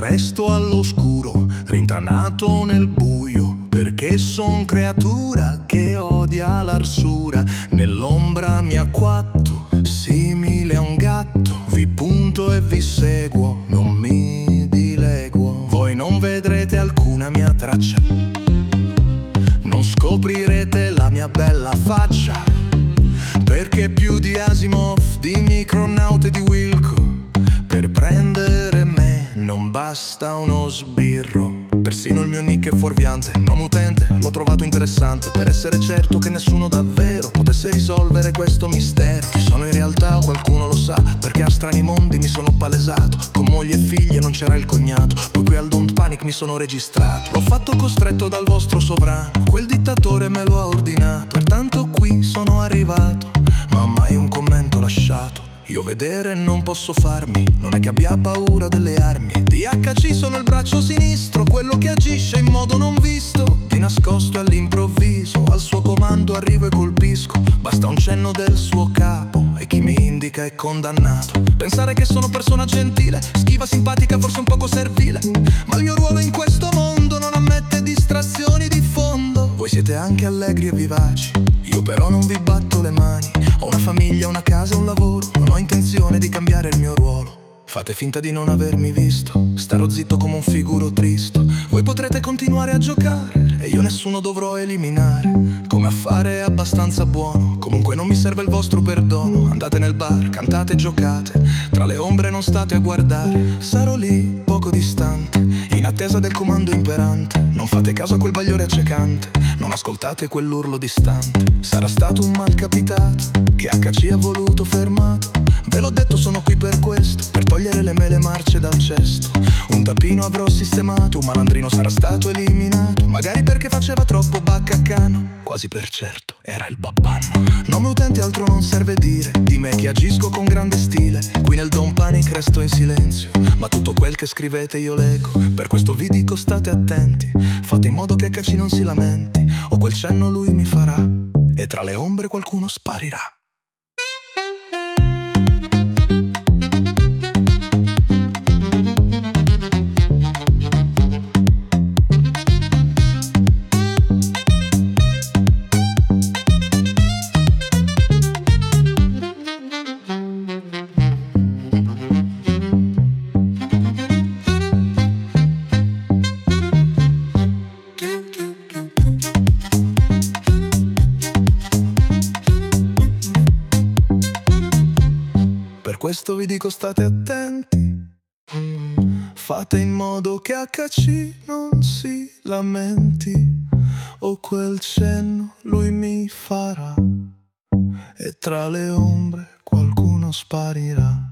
resto all'oscuro, rintanato nel buio, perché son creatura che odia l'arsura. Nell'ombra mi acquatto, simile a un gatto, vi punto e vi seguo, non mi dileguo. Voi non vedrete alcuna mia traccia, non scoprirete la mia bella faccia, perché più di Asimov, di Micronaut e di Wilco, per prendere me non basta uno sbirro. Persino il mio nick è fuorviante, nome utente, l'ho trovato interessante, per essere certo che nessuno davvero potesse risolvere questo mistero. Chi sono in realtà qualcuno lo sa, perché a strani mondi mi sono palesato, con moglie e figlie non c'era il cognato, poi qui al Don't Panic mi sono registrato. L'ho fatto costretto dal vostro sovrano, quel dittatore me lo ha ordinato, pertanto qui sono arrivato, ma mai un commento lasciato. Io vedere non posso farmi, non è che abbia paura delle armi. DHC sono il braccio sinistro, quello che agisce in modo non visto, di nascosto e all'improvviso, al suo comando arrivo e colpisco. Basta un cenno del suo capo e chi mi indica è condannato. Pensare che sono persona gentile, schiva, simpatica, forse un poco servile, ma il mio ruolo in questo mondo non ammette distrazioni di fondo. Voi siete anche allegri e vivaci, io però non vi batto le mani. Ho una famiglia, una casa, un lavoro, non ho intenzione di cambiare il mio ruolo. Fate finta di non avermi visto, starò zitto come un figuro tristo. Voi potrete continuare a giocare e io nessuno dovrò eliminare. Come affare è abbastanza buono, comunque non mi serve il vostro perdono. Andate nel bar, cantate e giocate, tra le ombre non state a guardare. Sarò lì, poco distante, in attesa del comando imperante. Non fate caso a quel bagliore accecante, non ascoltate quell'urlo distante. Sarà stato un malcapitato che HC ha voluto fermato. Ve l'ho detto, sono qui per questo, per togliere le mele marce dal cesto. Un tapino avrò sistemato, un malandrino sarà stato eliminato, magari perché faceva troppo baccacano, quasi per certo era il babbanno. Nome utente altro non serve dire, di me che agisco con grande stile. Qui nel Don't Panic resto in silenzio, ma tutto quel che scrivete io leggo. Per questo vi dico state attenti, fate in modo che HC non si lamenti, o quel cenno lui mi farà e tra le ombre qualcuno sparirà. Per questo vi dico state attenti, fate in modo che HC non si lamenti, o quel cenno lui mi farà e tra le ombre qualcuno sparirà.